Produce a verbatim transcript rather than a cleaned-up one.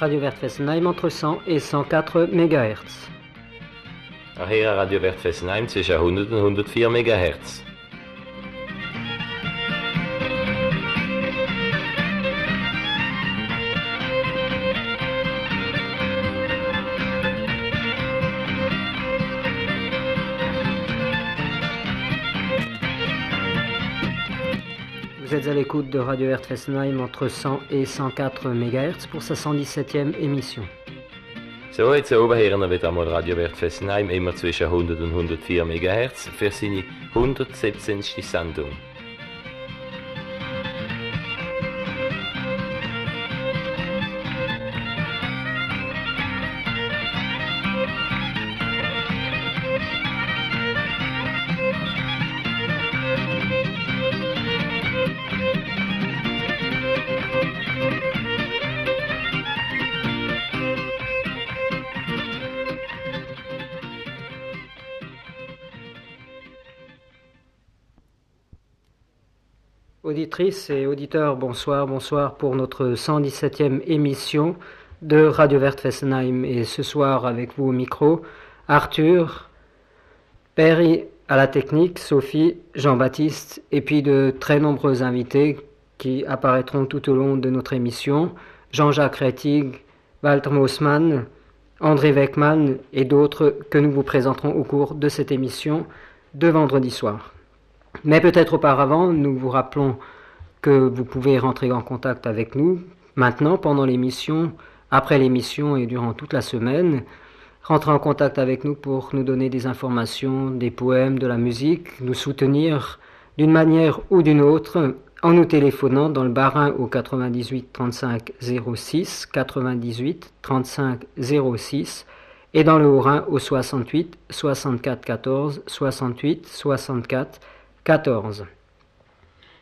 Radio Vert Fessenheim entre cent et cent quatre mégahertz. Hier à Radio Vert Fessenheim zwischen hundert und hundertvier Megahertz. Vous êtes à l'écoute de Radio Vert Fessenheim entre cent et cent quatre mégahertz pour sa cent dix-septième émission. So, jetzt oben hören wir wieder einmal Radio Vert Fessenheim, immer zwischen hundert und hundertvier Megahertz, für seine hundertsiebzehnte Sendung. Auditrices et auditeurs, bonsoir, bonsoir pour notre cent dix-septième émission de Radio Vert Fessenheim. Et ce soir, avec vous au micro, Arthur, Perry à la technique, Sophie, Jean-Baptiste, et puis de très nombreux invités qui apparaîtront tout au long de notre émission. Jean-Jacques Rettig, Walter Moosmann, André Weckmann et d'autres que nous vous présenterons au cours de cette émission de vendredi soir. Mais peut-être auparavant, nous vous rappelons que vous pouvez rentrer en contact avec nous maintenant, pendant l'émission, après l'émission et durant toute la semaine. Rentrer en contact avec nous pour nous donner des informations, des poèmes, de la musique, nous soutenir d'une manière ou d'une autre en nous téléphonant dans le Bas-Rhin au quatre-vingt-dix-huit trente-cinq zéro six, quatre-vingt-dix-huit trente-cinq zéro six et dans le Haut-Rhin au soixante-huit soixante-quatre quatorze, soixante-huit soixante-quatre quatorze.